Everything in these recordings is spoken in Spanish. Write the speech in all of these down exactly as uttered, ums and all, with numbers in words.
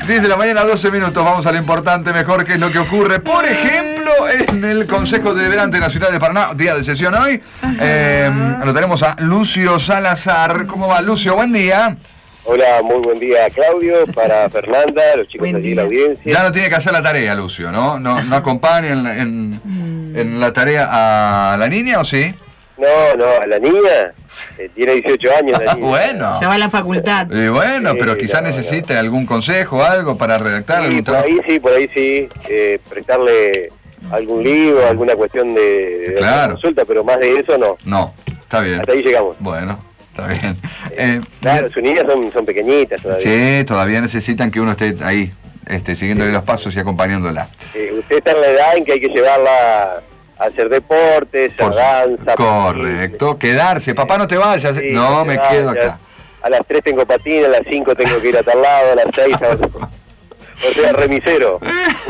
diez de la mañana, doce minutos. Vamos a lo importante, mejor, que es lo que ocurre. Por ejemplo, en el Consejo Deliberante de la Ciudad de Paraná, día de sesión hoy. Eh, lo tenemos a Lucio Salazar. ¿Cómo va, Lucio? Buen día. Hola, muy buen día, Claudio, para Fernanda, los chicos allí de la audiencia. Ya no tiene que hacer la tarea, Lucio, ¿no? ¿No, no acompaña en, en, en la tarea a la niña o sí? No, no, a la niña, eh, tiene dieciocho años la Ah, niña. bueno. Ya va a la facultad. Y bueno, Sí, pero quizás no, necesite no. algún consejo, algo para redactar. Sí, algún por trabajo. ahí sí, por ahí sí, eh, prestarle algún libro, alguna cuestión de, de Claro. consulta, pero más de eso no. No, está bien. Hasta ahí llegamos. Bueno, está bien. Eh, Eh, claro, sus niñas son, son pequeñitas todavía. sí, todavía necesitan que uno esté ahí, este, siguiéndole los pasos y acompañándola. Eh, usted está en la edad en que hay que llevarla a hacer deportes, a Por su- danza. Correcto, quedarse. Papá, no te vayas. Sí, no, no me te quedo vayas. acá. A las tres tengo patín, a las cinco tengo que ir a tal lado, a las seis a otro. O sea, remisero.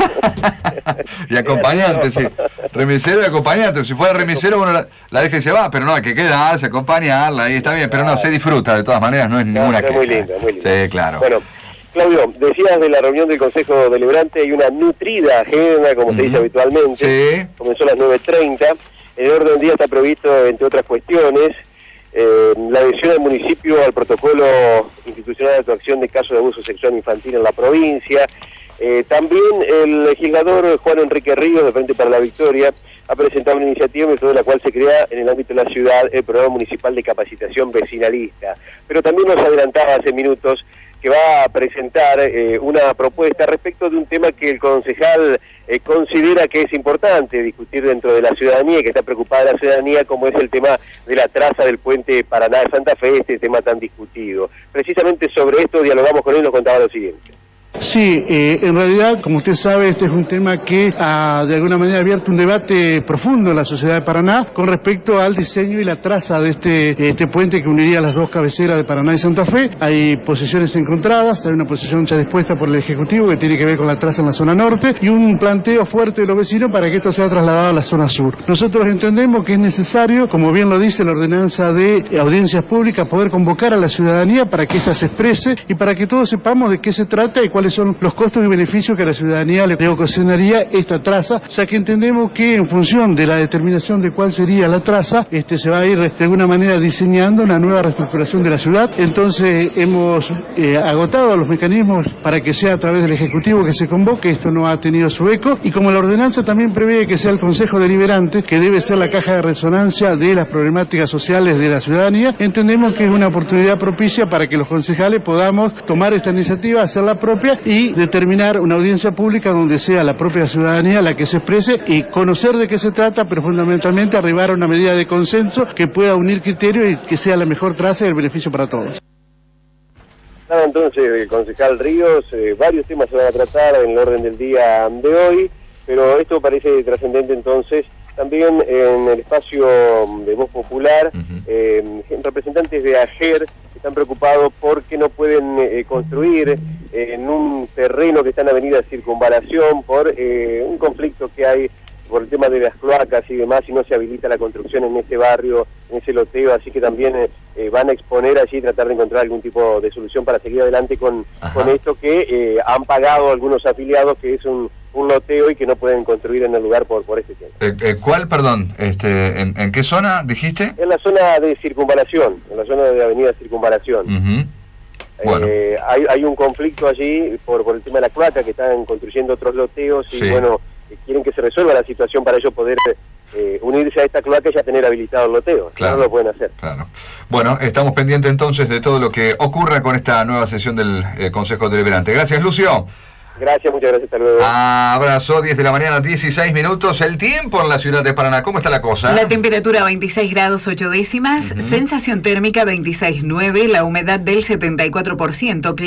Y acompañante, sí. Remisero y acompañante. Si fuera remisero, uno la, la deja y se va, pero no, hay que quedarse, acompañarla, ahí está bien. Pero no, se disfruta de todas maneras, no es ninguna es queja. muy lindo, muy lindo. Sí, claro. Bueno, Claudio, decías de la reunión del Consejo Deliberante, hay una nutrida agenda, como se dice Ujú. habitualmente. Sí. Comenzó a las nueve treinta. En el orden del día está previsto, entre otras cuestiones, eh, la adhesión del municipio al protocolo institucional de actuación de casos de abuso sexual infantil en la provincia. Eh, también el legislador Juan Enrique Ríos, de Frente para la Victoria, ha presentado una iniciativa en virtud de la cual se crea en el ámbito de la ciudad el programa municipal de capacitación vecinalista. Pero también nos adelantaba hace minutos que va a presentar eh, una propuesta respecto de un tema que el concejal eh, considera que es importante discutir dentro de la ciudadanía y que está preocupada la ciudadanía, como es el tema de la traza del puente Paraná de Santa Fe, este tema tan discutido. Precisamente sobre esto dialogamos con él y nos contaba lo siguiente. Sí, eh, en realidad, como usted sabe, este es un tema que ha de alguna manera abierto un debate profundo en la sociedad de Paraná con respecto al diseño y la traza de este, este puente que uniría las dos cabeceras de Paraná y Santa Fe. Hay posiciones encontradas, hay una posición ya dispuesta por el Ejecutivo que tiene que ver con la traza en la zona norte y un planteo fuerte de los vecinos para que esto sea trasladado a la zona sur. Nosotros entendemos que es necesario, como bien lo dice la ordenanza de audiencias públicas, poder convocar a la ciudadanía para que ésta se exprese y para que todos sepamos de qué se trata y cuáles son los costos y beneficios que a la ciudadanía le ocasionaría esta traza, ya que entendemos que en función de la determinación de cuál sería la traza, este se va a ir de alguna manera diseñando una nueva reestructuración de la ciudad. Entonces hemos eh, agotado los mecanismos para que sea a través del Ejecutivo que se convoque, esto no ha tenido su eco, y como la ordenanza también prevé que sea el Consejo Deliberante, que debe ser la caja de resonancia de las problemáticas sociales de la ciudadanía, entendemos que es una oportunidad propicia para que los concejales podamos tomar esta iniciativa, hacerla propia y determinar una audiencia pública donde sea la propia ciudadanía la que se exprese y conocer de qué se trata, pero fundamentalmente arribar a una medida de consenso que pueda unir criterios y que sea la mejor traza y el beneficio para todos. Nada, entonces, el concejal Ríos, eh, varios temas se van a tratar en el orden del día de hoy, pero esto parece trascendente entonces. También en el espacio de Voz Popular, Uh-huh. eh, representantes de AGER están preocupados porque no pueden eh, construir eh, en un terreno que está en la avenida Circunvalación por eh, un conflicto que hay por el tema de las cloacas y demás, y no se habilita la construcción en ese barrio, en ese loteo, así que también eh, eh, van a exponer allí y tratar de encontrar algún tipo de solución para seguir adelante con, con esto que eh, han pagado algunos afiliados, que es un, un loteo y que no pueden construir en el lugar por, por este tiempo. Eh, eh, ¿Cuál, perdón? Este, ¿en, ¿En qué zona dijiste? En la zona de Circunvalación, en la zona de avenida Circunvalación. Uh-huh. Bueno. Eh, hay, hay un conflicto allí por, por el tema de la cloaca, que están construyendo otros loteos y Sí. bueno, eh, quieren que se resuelva la situación para ellos poder eh, unirse a esta cloaca y ya tener habilitado el loteo. Claro. No lo pueden hacer. Claro. Bueno, estamos pendientes entonces de todo lo que ocurra con esta nueva sesión del eh, Consejo Deliberante. Gracias, Lucio. Gracias, muchas gracias, hasta luego. Abrazo, diez de la mañana, dieciséis minutos. El tiempo en la ciudad de Paraná, ¿cómo está la cosa? La temperatura veintiséis grados ocho décimas, Uh-huh. sensación térmica veintiséis nueve, la humedad del setenta y cuatro por ciento.